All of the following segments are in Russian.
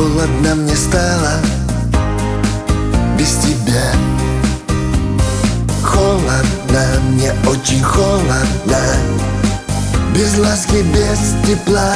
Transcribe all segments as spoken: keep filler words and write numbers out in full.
Холодно мне стало без тебя. Холодно, мне очень холодно, без ласки, без тепла.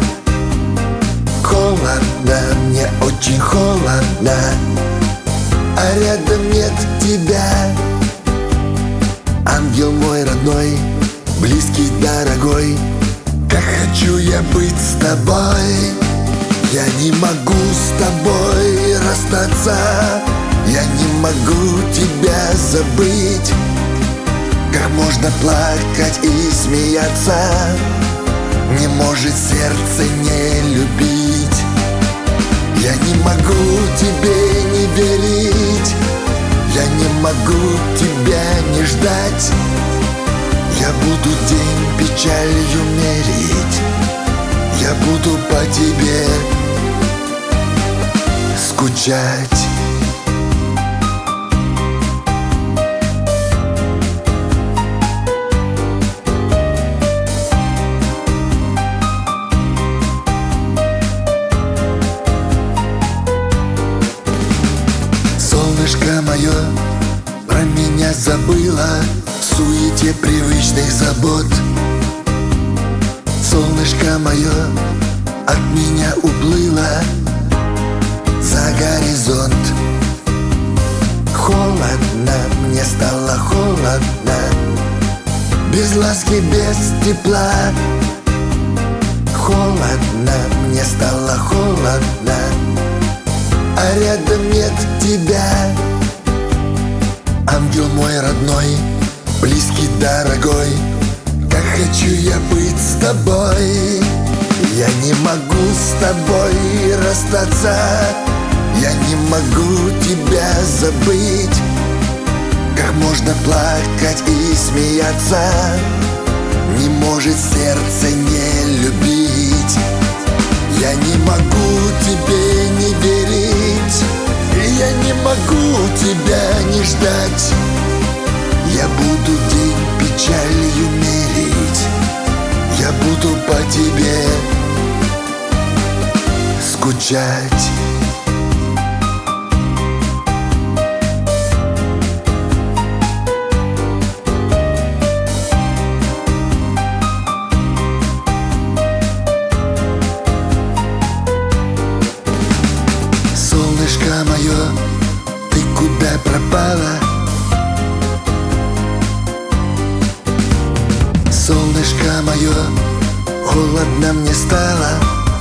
Холодно, мне очень холодно, а рядом нет тебя. Ангел мой родной, близкий, дорогой, как хочу я быть с тобой. Я не могу с тобой расстаться, я не могу тебя забыть. Как можно плакать и смеяться, не может сердце не любить. Я не могу тебе не верить, я не могу тебя не ждать. Я буду день печалью мерить, я буду по тебе скучать. Солнышко мое про меня забыла в суете привычных забот. Солнышко мое от меня уплыло за горизонт. Холодно, мне стало холодно, без ласки, без тепла. Холодно, мне стало холодно, а рядом нет тебя. Ангел мой родной, близкий, дорогой, как хочу я быть с тобой. Я не могу с тобой расстаться, я не могу тебя забыть. Как можно плакать и смеяться, не может сердце не любить. Я не могу тебе не верить, я не могу тебя не ждать. Я буду день печалью мерить, я буду по тебе скучать. Солнышко мое, ты куда пропала? Солнышко мое, холодно мне стало.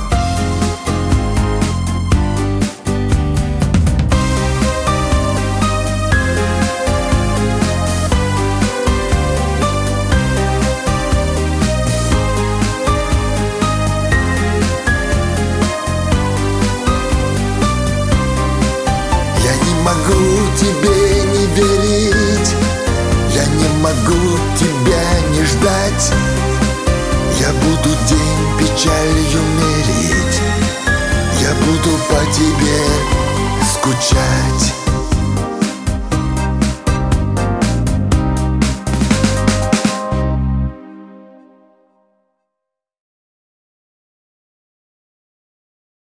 Я не могу тебе не верить, я не могу тебя не ждать. Я буду день печалью мерить, я буду по тебе скучать.